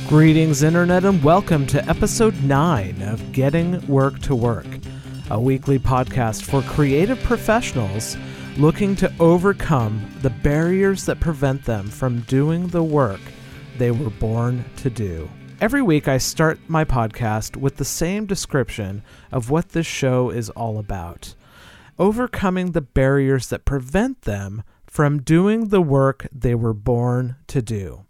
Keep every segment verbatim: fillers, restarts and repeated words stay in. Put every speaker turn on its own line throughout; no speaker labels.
Greetings, Internet, and welcome to episode nine of Getting Work to Work, a weekly podcast for creative professionals looking to overcome the barriers that prevent them from doing the work they were born to do. Every week, I start my podcast with the same description of what this show is all about: overcoming the barriers that prevent them from doing the work they were born to do.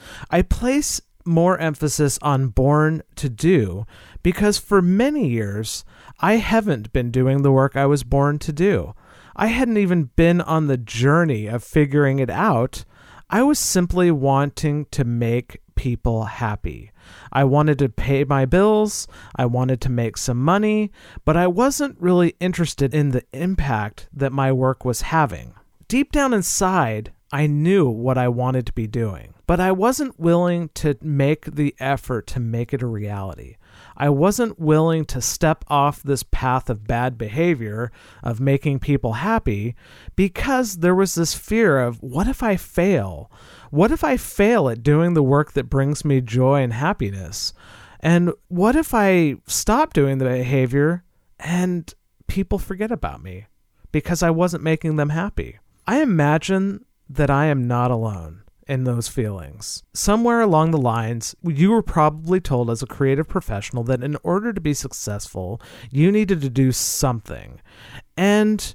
I place more emphasis on born to do because for many years, I haven't been doing the work I was born to do. I hadn't even been on the journey of figuring it out. I was simply wanting to make people happy. I wanted to pay my bills. I wanted to make some money, but I wasn't really interested in the impact that my work was having. Deep down inside, I knew what I wanted to be doing, but I wasn't willing to make the effort to make it a reality. I wasn't willing to step off this path of bad behavior, of making people happy, because there was this fear of, what if I fail? What if I fail at doing the work that brings me joy and happiness? And what if I stop doing the behavior and people forget about me because I wasn't making them happy? I imagine that I am not alone in those feelings. Somewhere along the lines, you were probably told as a creative professional that in order to be successful, you needed to do something. And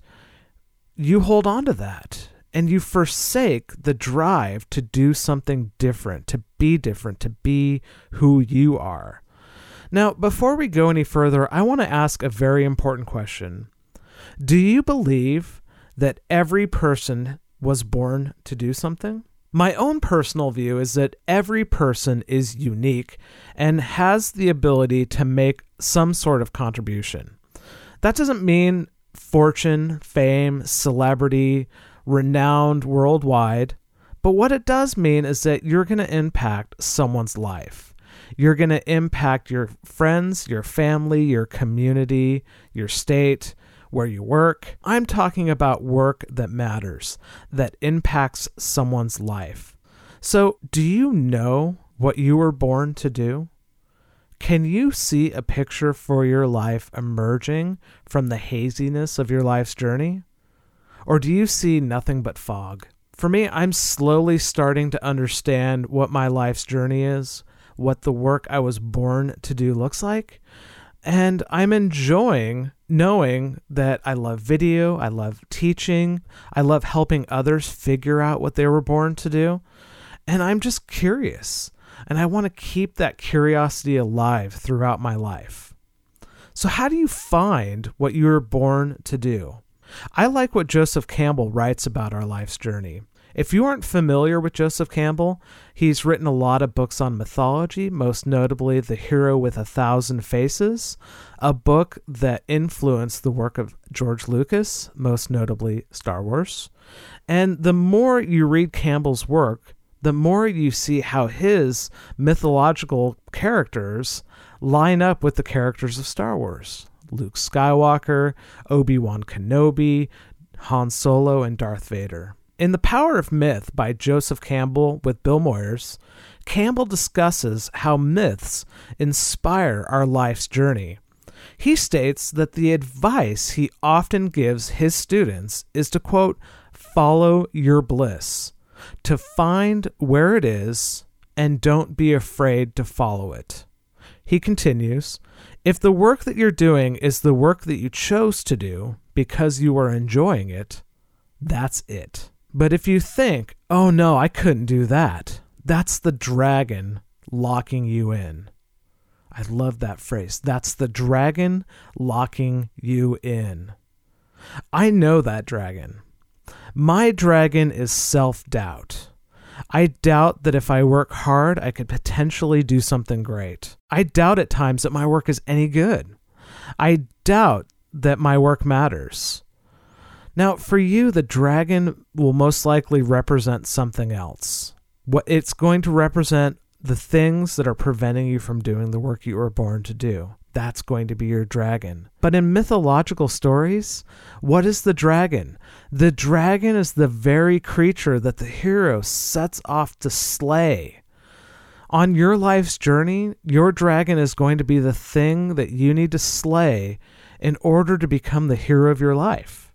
you hold on to that. And you forsake the drive to do something different, to be different, to be who you are. Now, before we go any further, I want to ask a very important question. Do you believe that every person was born to do something? My own personal view is that every person is unique and has the ability to make some sort of contribution. That doesn't mean fortune, fame, celebrity, renowned worldwide, but what it does mean is that you're going to impact someone's life. You're going to impact your friends, your family, your community, your state, where you work. I'm talking about work that matters, that impacts someone's life. So, do you know what you were born to do? Can you see a picture for your life emerging from the haziness of your life's journey? Or do you see nothing but fog? For me, I'm slowly starting to understand what my life's journey is, what the work I was born to do looks like, and I'm enjoying knowing that I love video, I love teaching, I love helping others figure out what they were born to do, and I'm just curious, and I want to keep that curiosity alive throughout my life. So how do you find what you were born to do? I like what Joseph Campbell writes about our life's journey. If you aren't familiar with Joseph Campbell, he's written a lot of books on mythology, most notably The Hero with a Thousand Faces, a book that influenced the work of George Lucas, most notably Star Wars. And the more you read Campbell's work, the more you see how his mythological characters line up with the characters of Star Wars. Luke Skywalker, Obi-Wan Kenobi, Han Solo, and Darth Vader. In The Power of Myth by Joseph Campbell with Bill Moyers, Campbell discusses how myths inspire our life's journey. He states that the advice he often gives his students is to, quote, follow your bliss, to find where it is, and don't be afraid to follow it. He continues, if the work that you're doing is the work that you chose to do because you are enjoying it, that's it. But if you think, oh no, I couldn't do that, that's the dragon locking you in. I love that phrase. That's the dragon locking you in. I know that dragon. My dragon is self-doubt. I doubt that if I work hard, I could potentially do something great. I doubt at times that my work is any good. I doubt that my work matters. Now, for you, the dragon will most likely represent something else. What it's going to represent the things that are preventing you from doing the work you were born to do. That's going to be your dragon. But in mythological stories, what is the dragon? The dragon is the very creature that the hero sets off to slay. On your life's journey, your dragon is going to be the thing that you need to slay in order to become the hero of your life.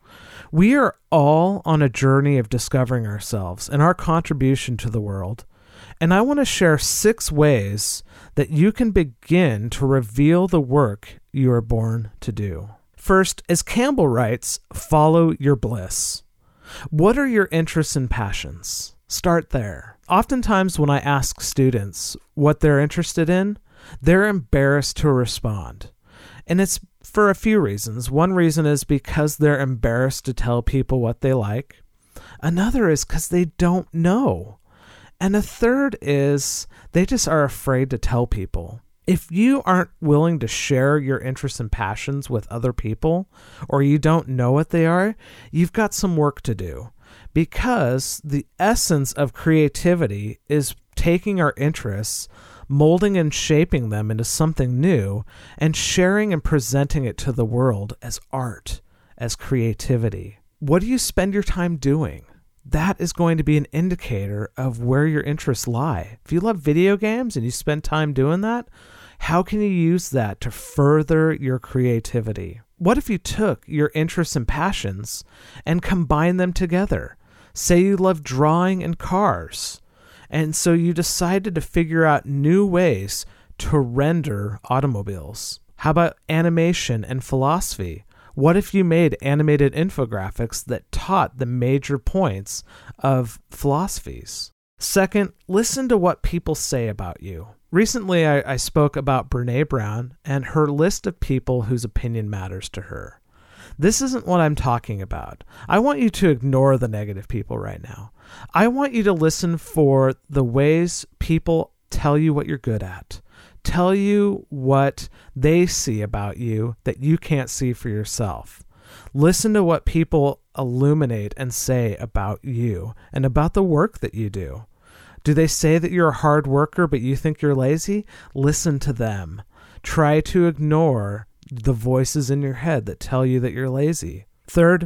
We are all on a journey of discovering ourselves and our contribution to the world. And I want to share six ways that you can begin to reveal the work you are born to do. First, as Campbell writes, follow your bliss. What are your interests and passions? Start there. Oftentimes when I ask students what they're interested in, they're embarrassed to respond. And it's for a few reasons. One reason is because they're embarrassed to tell people what they like. Another is because they don't know. And a third is they just are afraid to tell people. If you aren't willing to share your interests and passions with other people, or you don't know what they are, you've got some work to do. Because the essence of creativity is taking our interests, molding and shaping them into something new, and sharing and presenting it to the world as art, as creativity. What do you spend your time doing? That is going to be an indicator of where your interests lie. If you love video games and you spend time doing that, how can you use that to further your creativity? What if you took your interests and passions and combined them together? Say you love drawing and cars, and so you decided to figure out new ways to render automobiles. How about animation and philosophy? What if you made animated infographics that taught the major points of philosophies? Second, listen to what people say about you. Recently, I, I spoke about Brené Brown and her list of people whose opinion matters to her. This isn't what I'm talking about. I want you to ignore the negative people right now. I want you to listen for the ways people tell you what you're good at, tell you what they see about you that you can't see for yourself. Listen to what people illuminate and say about you and about the work that you do. Do they say that you're a hard worker, but you think you're lazy? Listen to them. Try to ignore the voices in your head that tell you that you're lazy. Third,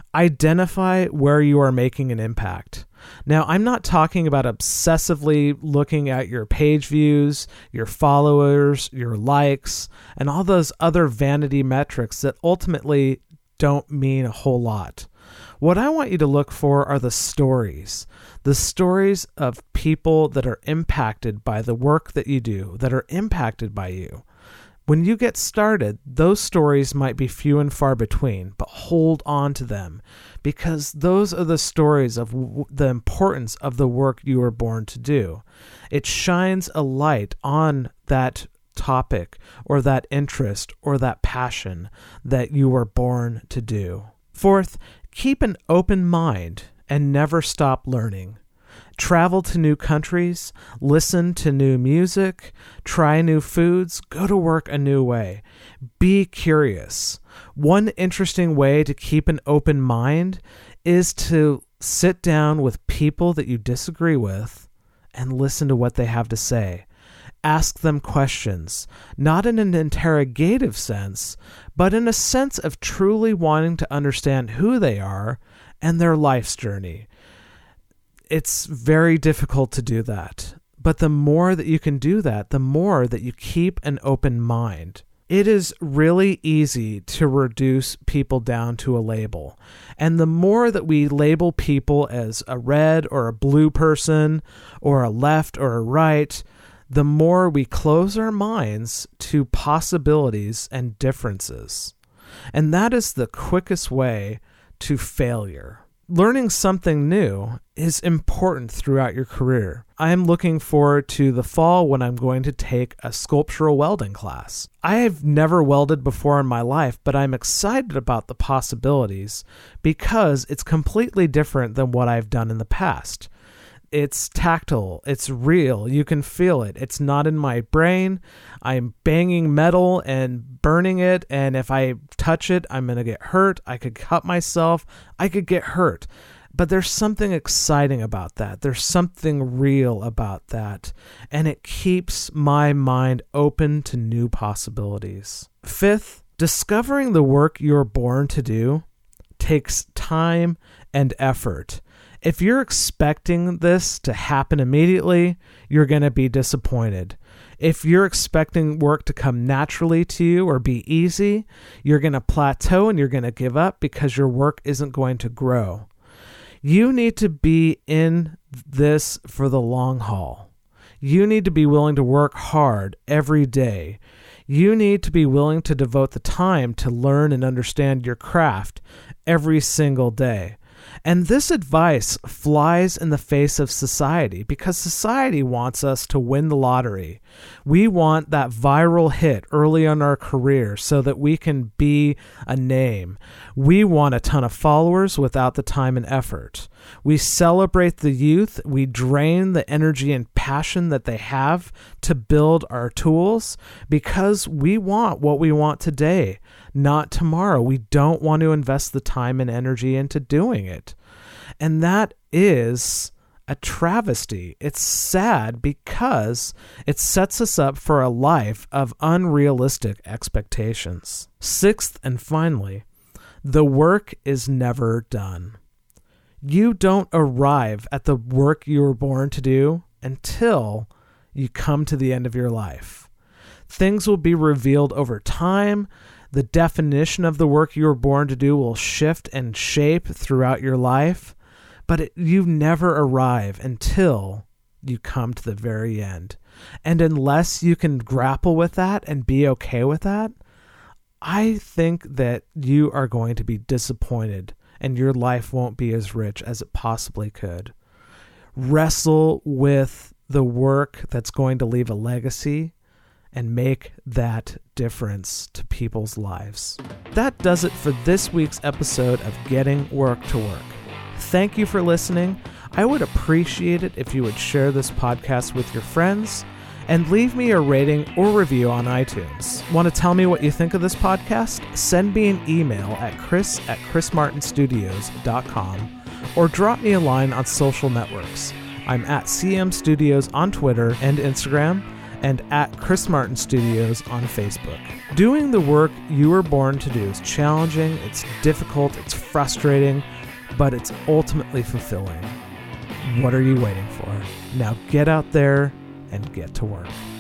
identify where you are making an impact. Now, I'm not talking about obsessively looking at your page views, your followers, your likes, and all those other vanity metrics that ultimately don't mean a whole lot. What I want you to look for are the stories, the stories of people that are impacted by the work that you do, that are impacted by you. When you get started, those stories might be few and far between, but hold on to them because those are the stories of w- the importance of the work you were born to do. It shines a light on that topic or that interest or that passion that you were born to do. Fourth, keep an open mind and never stop learning. Travel to new countries, listen to new music, try new foods, go to work a new way. Be curious. One interesting way to keep an open mind is to sit down with people that you disagree with and listen to what they have to say. Ask them questions, not in an interrogative sense, but in a sense of truly wanting to understand who they are and their life's journey. It's very difficult to do that, but the more that you can do that, the more that you keep an open mind. It is really easy to reduce people down to a label. And the more that we label people as a red or a blue person or a left or a right, the more we close our minds to possibilities and differences. And that is the quickest way to failure. Learning something new is important throughout your career. I am looking forward to the fall when I'm going to take a sculptural welding class. I have never welded before in my life, but I'm excited about the possibilities because it's completely different than what I've done in the past. It's tactile. It's real. You can feel it. It's not in my brain. I'm banging metal and burning it. And if I touch it, I'm going to get hurt. I could cut myself. I could get hurt. But there's something exciting about that. There's something real about that. And it keeps my mind open to new possibilities. Fifth, discovering the work you're born to do takes time and effort. If you're expecting this to happen immediately, you're going to be disappointed. If you're expecting work to come naturally to you or be easy, you're going to plateau and you're going to give up because your work isn't going to grow. You need to be in this for the long haul. You need to be willing to work hard every day. You need to be willing to devote the time to learn and understand your craft every single day. And this advice flies in the face of society because society wants us to win the lottery. We want that viral hit early in our career so that we can be a name. We want a ton of followers without the time and effort. We celebrate the youth. We drain the energy and passion that they have to build our tools because we want what we want today, not tomorrow. We don't want to invest the time and energy into doing it. And that is a travesty. It's sad because it sets us up for a life of unrealistic expectations. Sixth and finally, the work is never done. You don't arrive at the work you were born to do until you come to the end of your life. Things will be revealed over time. The definition of the work you were born to do will shift and shape throughout your life, but it, you never arrive until you come to the very end. And unless you can grapple with that and be okay with that, I think that you are going to be disappointed and your life won't be as rich as it possibly could. Wrestle with the work that's going to leave a legacy and make that difference to people's lives. That does it for this week's episode of Getting Work to Work. Thank you for listening. I would appreciate it if you would share this podcast with your friends and leave me a rating or review on iTunes. Want to tell me what you think of this podcast? Send me an email at chris at chris martin studios dot com or drop me a line on social networks. I'm at C M Studios on Twitter and Instagram and at Chris Martin Studios on Facebook. Doing the work you were born to do is challenging, it's difficult, it's frustrating, but it's ultimately fulfilling. What are you waiting for? Now get out there and get to work.